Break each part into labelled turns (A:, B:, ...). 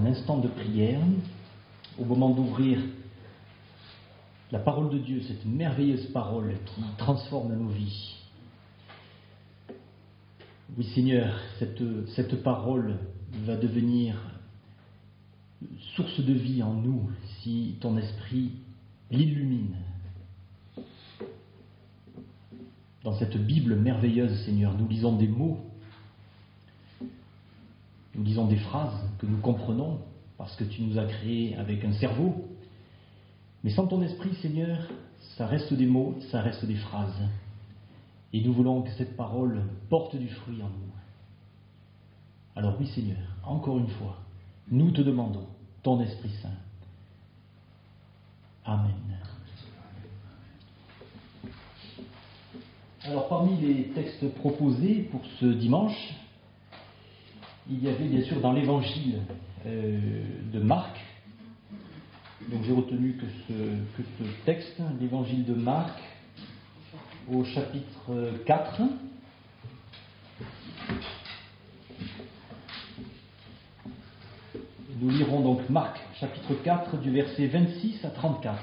A: un instant de prière, au moment d'ouvrir la parole de Dieu, cette merveilleuse parole qui transforme nos vies. Oui Seigneur, cette parole va devenir source de vie en nous si ton esprit l'illumine. Dans cette Bible merveilleuse, Seigneur, nous lisons des mots, nous lisons des phrases que nous comprenons parce que tu nous as créés avec un cerveau. Mais sans ton esprit, Seigneur, ça reste des mots, ça reste des phrases. Et nous voulons que cette parole porte du fruit en nous. Alors oui, Seigneur, encore une fois, nous te demandons ton Esprit Saint. Amen. Alors parmi les textes proposés pour ce dimanche, il y avait bien sûr dans l'évangile de Marc. Donc j'ai retenu que ce texte, l'évangile de Marc, au chapitre 4. Nous lirons donc Marc, chapitre 4, du verset 26 à 34.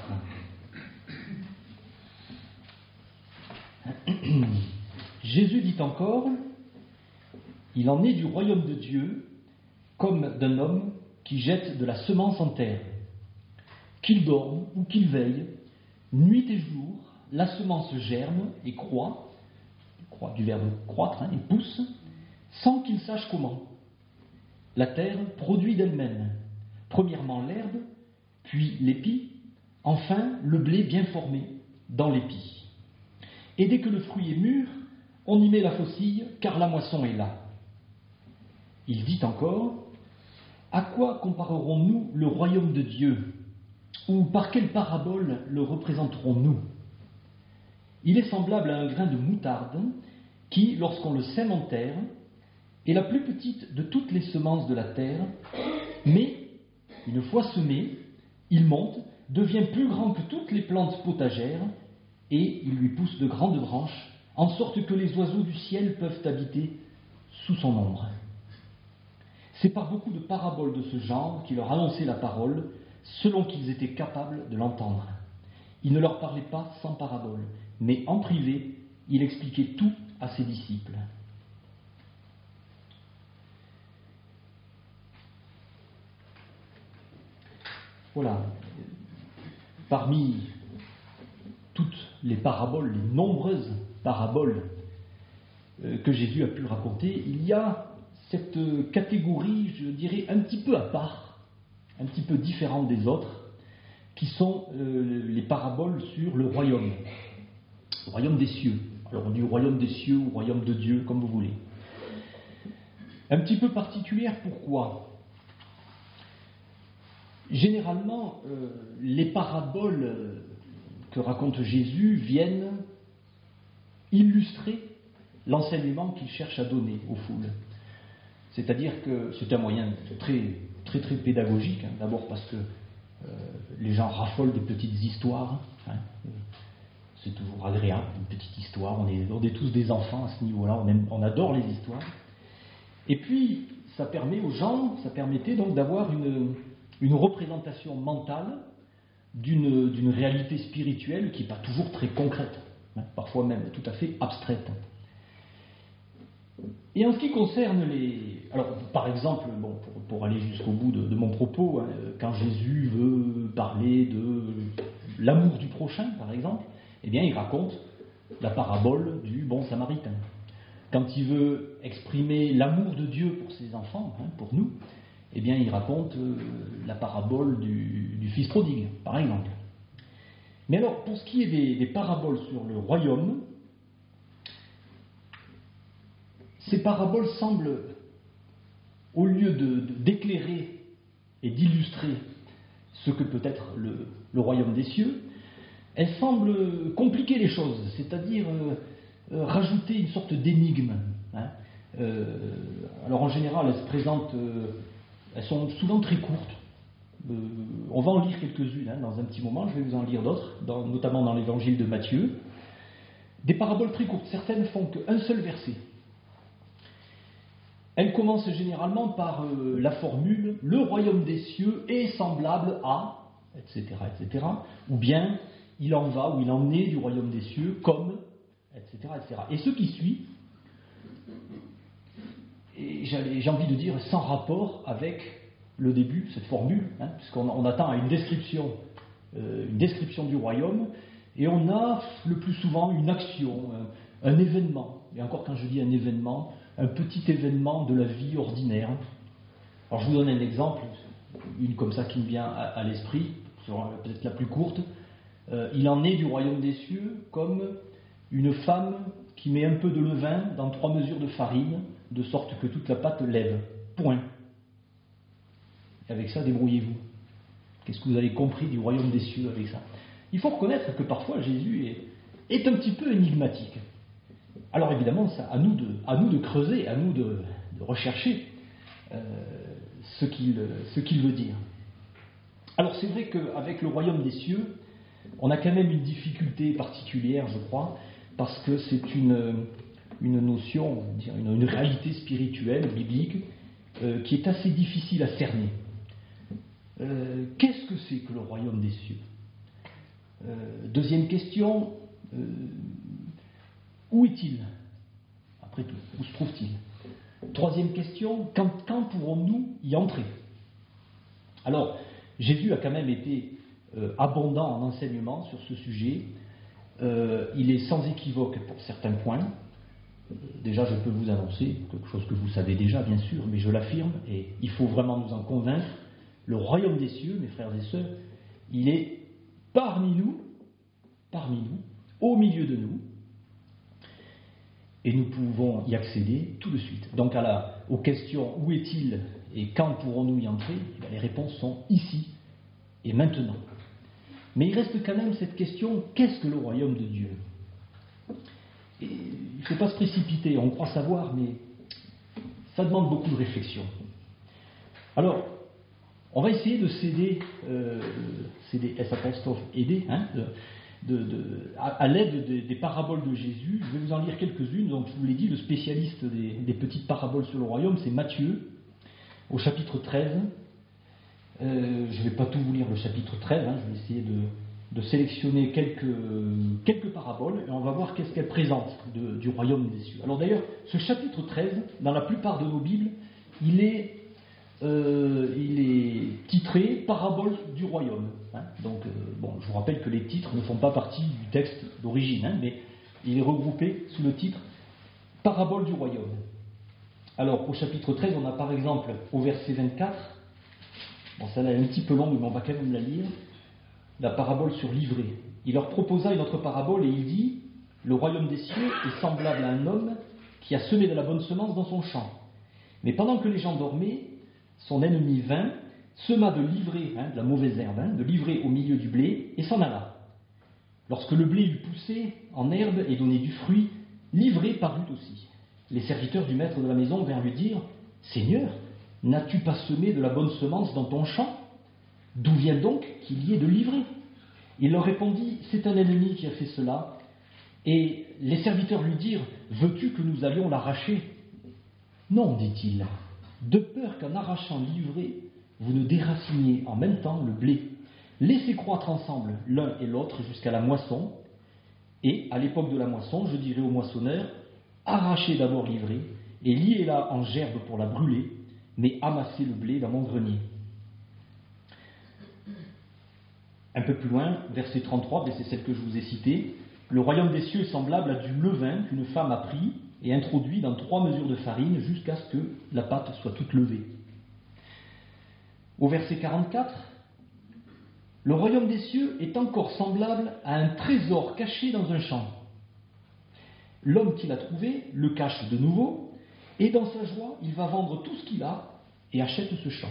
A: Jésus dit encore, « Il en est du royaume de Dieu, comme d'un homme qui jette de la semence en terre. Qu'il dorme ou qu'il veille, nuit et jour, la semence germe et croît du verbe croître, et pousse, sans qu'il sache comment. La terre produit d'elle-même, premièrement l'herbe, puis l'épi, enfin le blé bien formé dans l'épi. Et dès que le fruit est mûr, on y met la faucille, car la moisson est là. » Il dit encore, « À quoi comparerons-nous le royaume de Dieu ? Ou par quelle parabole le représenterons-nous ? Il est semblable à un grain de moutarde qui, lorsqu'on le sème en terre, est la plus petite de toutes les semences de la terre, mais, une fois semé, il monte, devient plus grand que toutes les plantes potagères, et il lui pousse de grandes branches, en sorte que les oiseaux du ciel peuvent habiter sous son ombre. » C'est par beaucoup de paraboles de ce genre qu'il leur annonçait la parole, selon qu'ils étaient capables de l'entendre. Il ne leur parlait pas sans parabole, mais en privé, il expliquait tout à ses disciples. Voilà. Parmi toutes les paraboles, les nombreuses paraboles que Jésus a pu raconter, il y a cette catégorie, je dirais, un petit peu à part, un petit peu différente des autres, qui sont les paraboles sur le royaume des cieux. Alors on dit royaume des cieux ou royaume de Dieu, comme vous voulez. Un petit peu particulière, pourquoi ? Généralement, les paraboles que raconte Jésus viennent illustrer l'enseignement qu'il cherche à donner aux foules. C'est-à-dire que c'est un moyen très, très, très pédagogique, d'abord parce que les gens raffolent des petites histoires, c'est toujours agréable, une petite histoire, on est tous des enfants à ce niveau-là, on adore les histoires. Et puis, ça permettait donc d'avoir une représentation mentale d'une réalité spirituelle qui n'est pas toujours très concrète, parfois même tout à fait abstraite. Et en ce qui concerne alors, par exemple, pour aller jusqu'au bout de mon propos, quand Jésus veut parler de l'amour du prochain, par exemple, eh bien, il raconte la parabole du bon samaritain. Quand il veut exprimer l'amour de Dieu pour ses enfants, pour nous, eh bien, il raconte la parabole du fils prodigue, par exemple. Mais alors, pour ce qui est des paraboles sur le royaume, ces paraboles semblent, au lieu d'éclairer et d'illustrer ce que peut être le royaume des cieux, elles semblent compliquer les choses, c'est-à-dire rajouter une sorte d'énigme. Alors en général, elles se présentent, elles sont souvent très courtes. On va en lire quelques-unes dans un petit moment, je vais vous en lire d'autres, notamment dans l'évangile de Matthieu. Des paraboles très courtes, certaines font qu'un seul verset. Elle commence généralement par la formule « le royaume des cieux est semblable à », etc., etc. Ou bien « il en va » ou « il en est du royaume des cieux comme », etc., etc. Et ce qui suit, et j'ai envie de dire sans rapport avec le début, cette formule, puisqu'on attend à une description du royaume, et on a le plus souvent une action, un événement, et encore quand je dis un événement, un petit événement de la vie ordinaire. Alors je vous donne un exemple, une comme ça qui me vient à l'esprit, peut-être la plus courte. Il en est du royaume des cieux comme une femme qui met un peu de levain dans 3 mesures de farine, de sorte que toute la pâte lève. Point. Et avec ça, débrouillez-vous. Qu'est-ce que vous avez compris du royaume des cieux avec ça? Il faut reconnaître que parfois Jésus est un petit peu énigmatique. Alors évidemment, c'est à nous de creuser, à nous de rechercher ce qu'il veut dire. Alors c'est vrai qu'avec le royaume des cieux, on a quand même une difficulté particulière, je crois, parce que c'est une notion, une réalité spirituelle, biblique, qui est assez difficile à cerner. Qu'est-ce que c'est que le royaume des cieux? Deuxième question, où est-il? Après tout, où se trouve-t-il? Troisième question, quand pourrons-nous y entrer? Alors, Jésus a quand même été abondant en enseignement sur ce sujet. Il est sans équivoque pour certains points. Déjà, je peux vous annoncer quelque chose que vous savez déjà, bien sûr, mais je l'affirme, et il faut vraiment nous en convaincre. Le royaume des cieux, mes frères et sœurs, il est parmi nous, au milieu de nous, et nous pouvons y accéder tout de suite. Donc aux questions où est-il et quand pourrons-nous y entrer, les réponses sont ici et maintenant. Mais il reste quand même cette question, qu'est-ce que le royaume de Dieu? Et il ne faut pas se précipiter, on croit savoir, mais ça demande beaucoup de réflexion. Alors, on va essayer de s'aider, à l'aide des paraboles de Jésus. Je vais vous en lire quelques-unes. Donc, je vous l'ai dit, le spécialiste des petites paraboles sur le royaume, c'est Matthieu, au chapitre 13. Je ne vais pas tout vous lire le chapitre 13, je vais essayer de sélectionner quelques paraboles, et on va voir qu'est-ce qu'elles présentent du royaume des cieux. Alors d'ailleurs, ce chapitre 13, dans la plupart de nos Bibles, il est titré « Parabole du royaume ». Donc, je vous rappelle que les titres ne font pas partie du texte d'origine, mais il est regroupé sous le titre « Parabole du royaume ». Alors, au chapitre 13, on a par exemple, au verset 24, celle-là est un petit peu longue, mais on va quand même la lire, la parabole sur l'ivrée. Il leur proposa une autre parabole et il dit « Le royaume des cieux est semblable à un homme qui a semé de la bonne semence dans son champ. Mais pendant que les gens dormaient, son ennemi vint, sema de l'ivrée, de la mauvaise herbe, de l'ivrée au milieu du blé, et s'en alla. Lorsque le blé eut poussé en herbe et donné du fruit, l'ivrée parut aussi. Les serviteurs du maître de la maison vinrent lui dire « Seigneur, n'as-tu pas semé de la bonne semence dans ton champ? D'où vient donc qu'il y ait de l'ivrée » Il leur répondit « C'est un ennemi qui a fait cela. » Et les serviteurs lui dirent « Veux-tu que nous allions l'arracher » ? Non, dit-il, de peur qu'en arrachant l'ivrée, vous ne déraciniez en même temps le blé. Laissez croître ensemble l'un et l'autre jusqu'à la moisson, et à l'époque de la moisson, je dirai au moissonneur, arrachez d'abord l'ivrée, et liez-la en gerbe pour la brûler, mais amassez le blé dans mon grenier. Un peu plus loin, verset 33, c'est celle que je vous ai citée, le royaume des cieux est semblable à du levain qu'une femme a pris et introduit dans 3 mesures de farine jusqu'à ce que la pâte soit toute levée. Au verset 44, le royaume des cieux est encore semblable à un trésor caché dans un champ. L'homme qui l'a trouvé le cache de nouveau, et dans sa joie, il va vendre tout ce qu'il a et achète ce champ.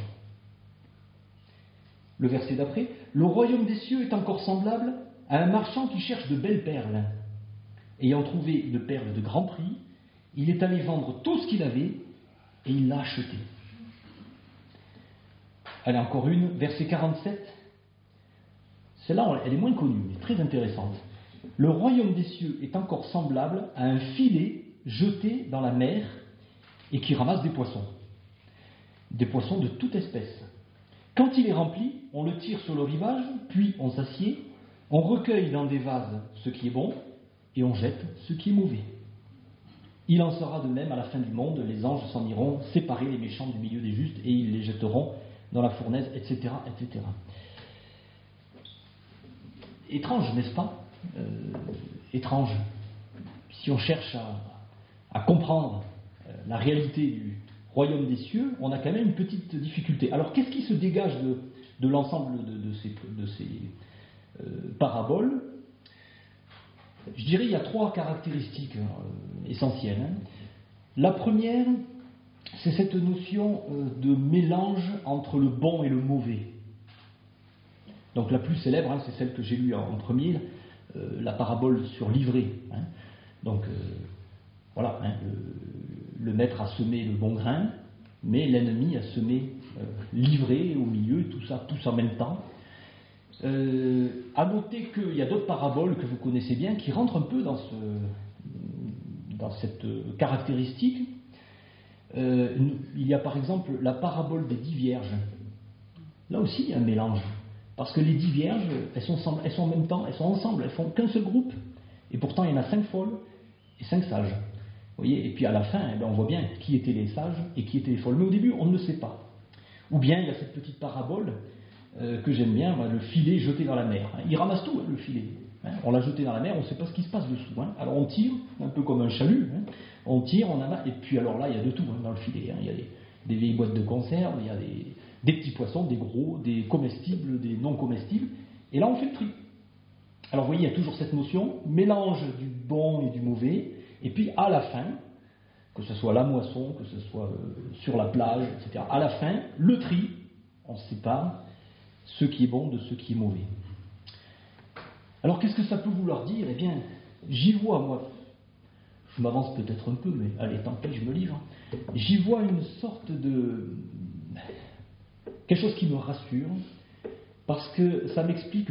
A: Le verset d'après, le royaume des cieux est encore semblable à un marchand qui cherche de belles perles. Ayant trouvé une perle de grand prix, il est allé vendre tout ce qu'il avait et il l'a acheté. Allez, encore une, verset 47. Celle-là, elle est moins connue, mais très intéressante. Le royaume des cieux est encore semblable à un filet jeté dans la mer et qui ramasse des poissons de toute espèce. Quand il est rempli, on le tire sur le rivage, puis on s'assied, on recueille dans des vases ce qui est bon, et on jette ce qui est mauvais. Il en sera de même à la fin du monde, les anges s'en iront séparer les méchants du milieu des justes, et ils les jetteront dans la fournaise, etc., etc. Étrange, n'est-ce pas ? Étrange. Si on cherche à comprendre la réalité du royaume des cieux, on a quand même une petite difficulté. Alors, qu'est-ce qui se dégage de l'ensemble de ces paraboles ? Je dirais qu'il y a 3 caractéristiques essentielles. La première, c'est cette notion de mélange entre le bon et le mauvais. Donc la plus célèbre, c'est celle que j'ai lue en premier, la parabole sur l'ivraie. Donc voilà, le maître a semé le bon grain, mais l'ennemi a semé l'ivraie au milieu, tout ça, tous en même temps. À noter qu'il y a d'autres paraboles que vous connaissez bien qui rentrent un peu dans cette caractéristique. Il y a par exemple la parabole des 10 vierges. Là aussi, il y a un mélange. Parce que les 10 vierges, elles sont en même temps, elles sont ensemble, elles font qu'un seul groupe. Et pourtant, il y en a 5 folles et 5 sages. Vous voyez, et puis à la fin, on voit bien qui étaient les sages et qui étaient les folles. Mais au début, on ne le sait pas. Ou bien, il y a cette petite parabole que j'aime bien, le filet jeté dans la mer. Il ramasse tout, le filet. On l'a jeté dans la mer, on ne sait pas ce qui se passe dessous. Alors on tire, un peu comme un chalut. On tire, on amasse, et puis alors là, il y a de tout dans le filet. Il y a des vieilles boîtes de conserve, il y a des petits poissons, des gros, des comestibles, des non comestibles. Et là, on fait le tri. Alors vous voyez, il y a toujours cette notion, mélange du bon et du mauvais, et puis à la fin, que ce soit la moisson, que ce soit sur la plage, etc., à la fin, le tri, on sépare ce qui est bon de ce qui est mauvais. Alors qu'est-ce que ça peut vouloir dire ? Eh bien, j'y vois, moi, je m'avance peut-être un peu, mais allez, tant pis, je me livre. J'y vois une sorte de... quelque chose qui me rassure, parce que ça m'explique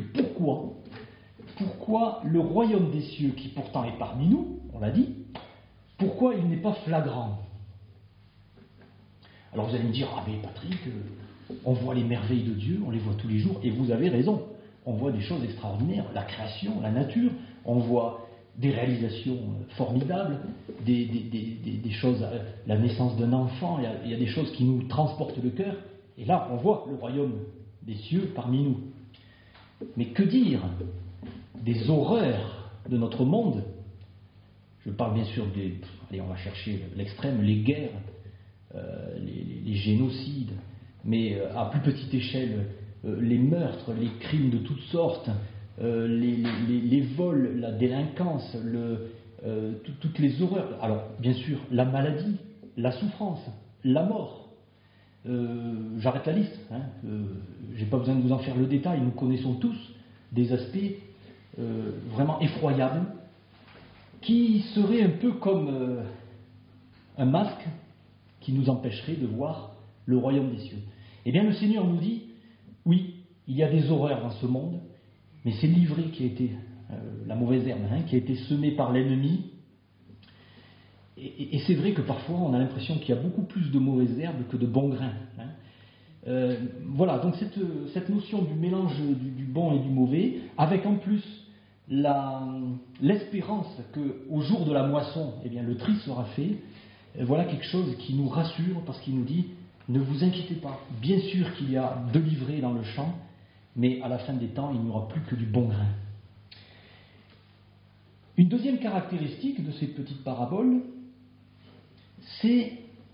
A: pourquoi le royaume des cieux, qui pourtant est parmi nous, on l'a dit, pourquoi il n'est pas flagrant. Alors vous allez me dire, ah mais Patrick, on voit les merveilles de Dieu, on les voit tous les jours, et vous avez raison, on voit des choses extraordinaires, la création, la nature, on voit des réalisations formidables, des choses, la naissance d'un enfant, il y a des choses qui nous transportent le cœur, et là on voit le royaume des cieux parmi nous. Mais que dire des horreurs de notre monde ? Je parle bien sûr allez, on va chercher l'extrême, les guerres, les génocides, mais à plus petite échelle, les meurtres, les crimes de toutes sortes, les vols, la délinquance, toutes les horreurs. Alors, bien sûr, la maladie, la souffrance, la mort. J'arrête la liste. J'ai pas besoin de vous en faire le détail. Nous connaissons tous des aspects vraiment effroyables qui seraient un peu comme un masque qui nous empêcherait de voir le royaume des cieux. Eh bien, le Seigneur nous dit, oui, il y a des horreurs dans ce monde, mais c'est l'ivraie qui a été, la mauvaise herbe, qui a été semée par l'ennemi. Et c'est vrai que parfois, on a l'impression qu'il y a beaucoup plus de mauvaises herbes que de bons grains. Voilà, donc cette notion du mélange du bon et du mauvais, avec en plus l'espérance qu'au jour de la moisson, eh bien, le tri sera fait, voilà quelque chose qui nous rassure, parce qu'il nous dit, ne vous inquiétez pas, bien sûr qu'il y a de l'ivraie dans le champ, mais à la fin des temps, il n'y aura plus que du bon grain. Une deuxième caractéristique de ces petites paraboles, ces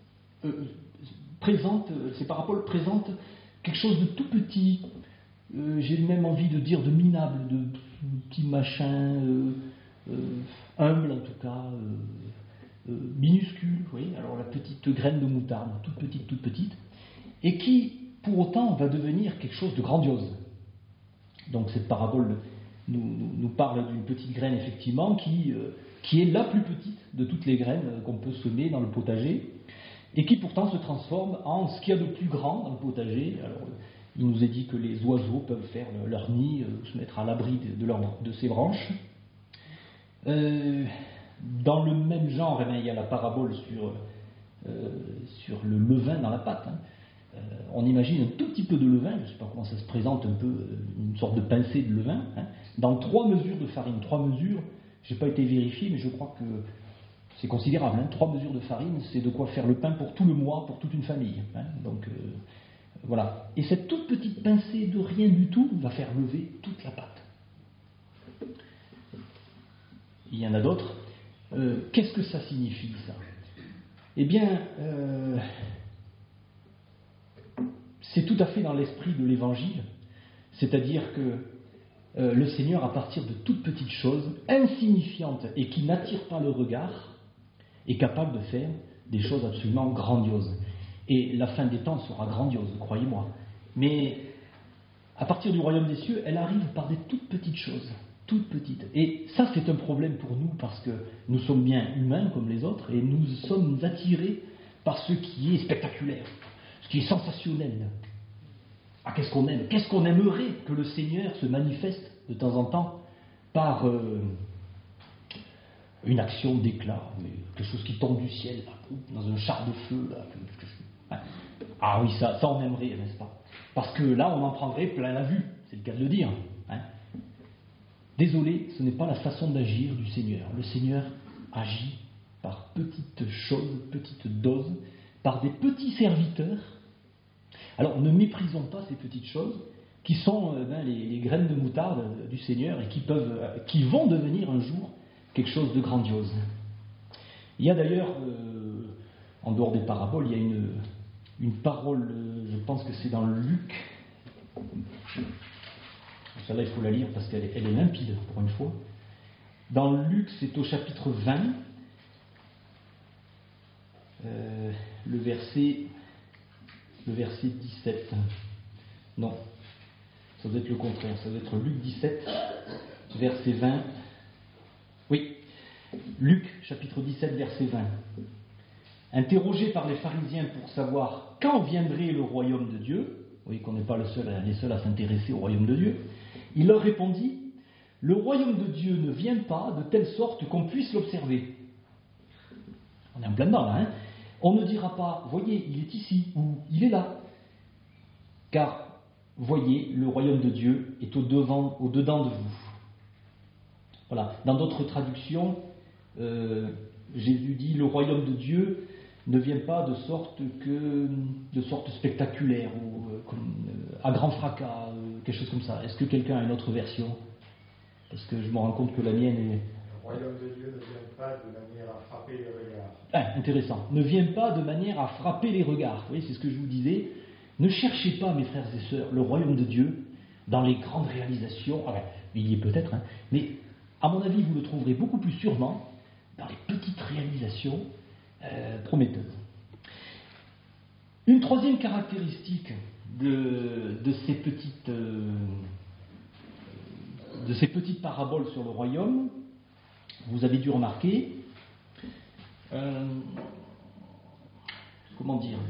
A: paraboles présentent quelque chose de tout petit, j'ai même envie de dire de minable, de petit machin, humble en tout cas, minuscule, vous voyez, alors la petite graine de moutarde, toute petite, et qui, pour autant, va devenir quelque chose de grandiose. Donc cette parabole nous parle d'une petite graine, effectivement, qui est la plus petite de toutes les graines qu'on peut semer dans le potager, et qui pourtant se transforme en ce qu'il y a de plus grand dans le potager. Alors, il nous est dit que les oiseaux peuvent faire leur nid, se mettre à l'abri de ces branches. Dans le même genre, il y a la parabole sur sur le levain dans la pâte. On imagine un tout petit peu de levain, je ne sais pas comment ça se présente, un peu une sorte de pincée de levain, dans 3 mesures de farine. 3 mesures, je n'ai pas été vérifié, mais je crois que c'est considérable. 3 mesures de farine, c'est de quoi faire le pain pour tout le mois, pour toute une famille. Donc voilà. Et cette toute petite pincée de rien du tout va faire lever toute la pâte. Il y en a d'autres. Qu'est-ce que ça signifie, ça? Eh bien, c'est tout à fait dans l'esprit de l'Évangile, c'est-à-dire que le Seigneur, à partir de toutes petites choses, insignifiantes et qui n'attirent pas le regard, est capable de faire des choses absolument grandioses. Et la fin des temps sera grandiose, croyez-moi. Mais à partir du royaume des cieux, elle arrive par des toutes petites choses, toutes petites. Et ça, c'est un problème pour nous, parce que nous sommes bien humains comme les autres, et nous sommes attirés par ce qui est spectaculaire, ce qui est sensationnel. Ah, qu'est-ce qu'on aime? Qu'est-ce qu'on aimerait que le Seigneur se manifeste de temps en temps par une action d'éclat, quelque chose qui tombe du ciel, dans un char de feu. Là. Ah oui, ça on aimerait, n'est-ce pas? Parce que là, on en prendrait plein la vue, c'est le cas de le dire. Désolé, ce n'est pas la façon d'agir du Seigneur. Le Seigneur agit par petites choses, petites doses, par des petits serviteurs. Alors, ne méprisons pas ces petites choses qui sont les graines de moutarde du Seigneur et qui vont devenir un jour quelque chose de grandiose. Il y a d'ailleurs, en dehors des paraboles, il y a une parole, je pense que c'est dans Luc. Celle-là, il faut la lire parce qu'elle est limpide pour une fois. Dans Luc, c'est au chapitre 20, le verset 17. Non, ça doit être le contraire, ça doit être Luc 17, verset 20. Oui, Luc, chapitre 17, verset 20. Interrogé par les pharisiens pour savoir quand viendrait le royaume de Dieu, vous voyez qu'on n'est pas les seuls à s'intéresser au royaume de Dieu, il leur répondit: le royaume de Dieu ne vient pas de telle sorte qu'on puisse l'observer. On est en plein dedans là, On ne dira pas, voyez, il est ici, ou il est là. Car, voyez, le royaume de Dieu est au-dedans de vous. Voilà. Dans d'autres traductions, Jésus dit, le royaume de Dieu ne vient pas de sorte spectaculaire, ou à grand fracas, quelque chose comme ça. Est-ce que quelqu'un a une autre version? Parce que je me rends compte que la mienne est...
B: Le royaume de Dieu ne vient pas de manière à frapper les regards.
A: Ah, intéressant. Ne vient pas de manière à frapper les regards. Vous voyez, c'est ce que je vous disais. Ne cherchez pas, mes frères et sœurs, le royaume de Dieu dans les grandes réalisations. Ah ben, il y est peut-être, mais à mon avis, vous le trouverez beaucoup plus sûrement dans les petites réalisations prometteuses. Une troisième caractéristique de ces petites paraboles sur le royaume, vous avez dû remarquer, comment dire,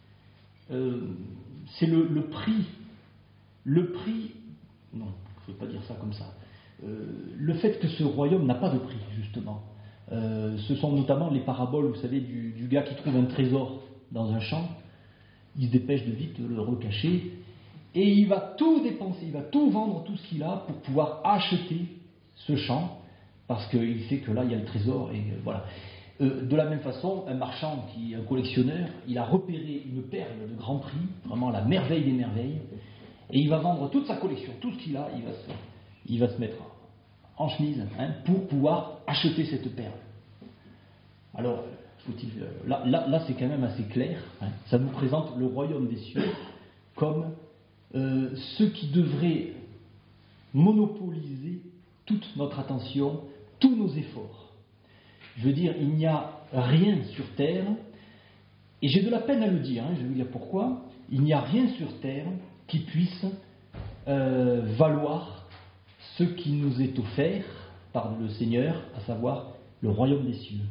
A: c'est le prix. Le prix, non, je ne veux pas dire ça comme ça. Le fait que ce royaume n'a pas de prix, justement. Ce sont notamment les paraboles, vous savez, du gars qui trouve un trésor dans un champ. Il se dépêche de vite le recacher. Et il va tout dépenser, il va tout vendre, tout ce qu'il a, pour pouvoir acheter ce champ, parce qu'il sait que là, il y a le trésor, et voilà. De la même façon, un marchand, un collectionneur, il a repéré une perle de grand prix, vraiment la merveille des merveilles, et il va vendre toute sa collection, tout ce qu'il a, il va se mettre en chemise pour pouvoir acheter cette perle. Alors, là c'est quand même assez clair, ça nous présente le royaume des cieux comme ce qui devrait monopoliser toute notre attention, tous nos efforts. Je veux dire, il n'y a rien sur terre, et j'ai de la peine à le dire, je vais vous dire pourquoi, il n'y a rien sur terre qui puisse valoir ce qui nous est offert par le Seigneur, à savoir le royaume des cieux.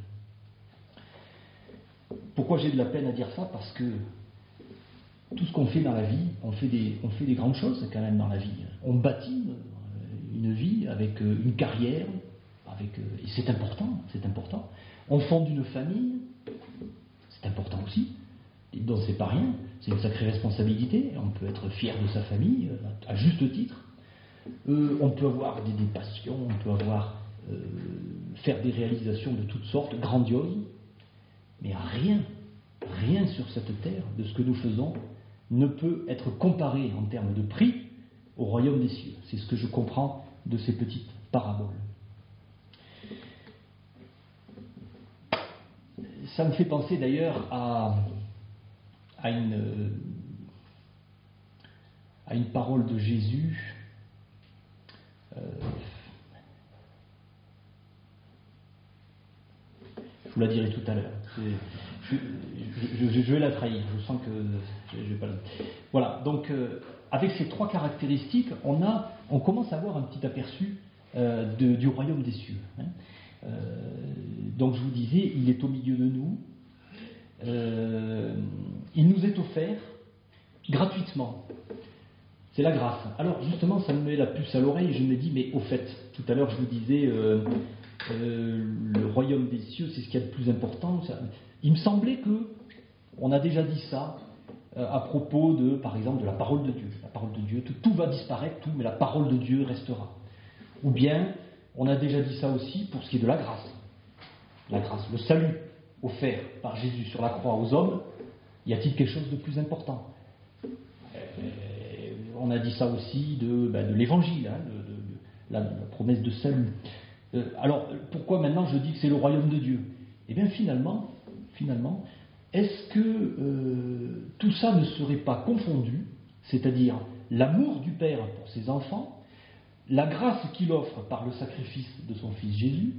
A: Pourquoi j'ai de la peine à dire ça? Parce que tout ce qu'on fait dans la vie, on fait des grandes choses quand même dans la vie. On bâtit une vie avec une carrière, et c'est important. On fonde une famille, c'est important aussi. Donc c'est pas rien, c'est une sacrée responsabilité. On peut être fier de sa famille, à juste titre. On peut avoir des passions, on peut avoir faire des réalisations de toutes sortes, grandioses, mais rien sur cette terre de ce que nous faisons ne peut être comparé en termes de prix au royaume des cieux. C'est ce que je comprends de ces petites paraboles. Ça me fait penser d'ailleurs à une parole de Jésus. Je vous la dirai tout à l'heure. Je vais la trahir. Je sens que je vais pas la... Voilà. Donc, avec ces trois caractéristiques, on commence à avoir un petit aperçu du royaume des cieux. Donc, je vous disais, il est au milieu de nous. Il nous est offert gratuitement. C'est la grâce. Alors, justement, ça me met la puce à l'oreille. Je me dis, mais au fait, tout à l'heure, je vous disais, le royaume des cieux, c'est ce qu'il y a de plus important. Il me semblait que on a déjà dit ça à propos de, par exemple, de la parole de Dieu. La parole de Dieu, tout va disparaître, mais la parole de Dieu restera. Ou bien, on a déjà dit ça aussi pour ce qui est de la grâce. La grâce, le salut offert par Jésus sur la croix aux hommes, y a-t-il quelque chose de plus important ? On a dit ça aussi de l'évangile, de la promesse de salut. Alors, pourquoi maintenant je dis que c'est le royaume de Dieu ? Eh bien, finalement, est-ce que tout ça ne serait pas confondu, c'est-à-dire l'amour du Père pour ses enfants, la grâce qu'il offre par le sacrifice de son Fils Jésus,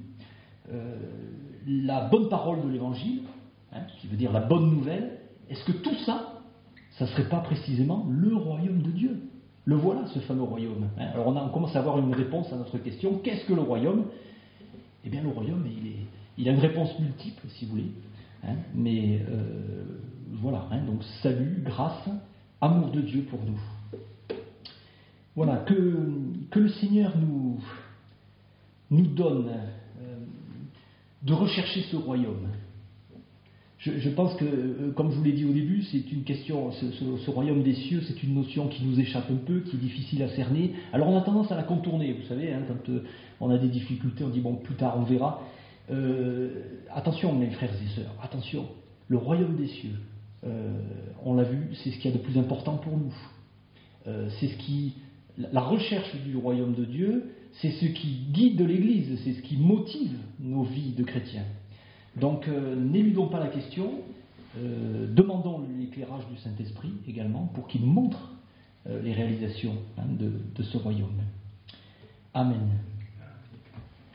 A: la bonne parole de l'Évangile, qui veut dire la bonne nouvelle, est-ce que tout ça, ça ne serait pas précisément le royaume de Dieu ? Le voilà, ce fameux royaume. Alors on commence à avoir une réponse à notre question. Qu'est-ce que le royaume ? Eh bien, le royaume, il a une réponse multiple, si vous voulez. Mais voilà, donc salut, grâce, amour de Dieu pour nous. Voilà, que le Seigneur nous donne de rechercher ce royaume. Je pense que, comme je vous l'ai dit au début, c'est une question, ce royaume des cieux, c'est une notion qui nous échappe un peu, qui est difficile à cerner. Alors on a tendance à la contourner, vous savez, quand on a des difficultés, on dit bon, plus tard on verra. Attention mes frères et sœurs, attention, le royaume des cieux, on l'a vu, c'est ce qu'il y a de plus important pour nous. La recherche du royaume de Dieu, c'est ce qui guide l'Église, c'est ce qui motive nos vies de chrétiens. Donc, n'éludons pas la question, demandons l'éclairage du Saint-Esprit également pour qu'il montre les réalisations de ce royaume. Amen.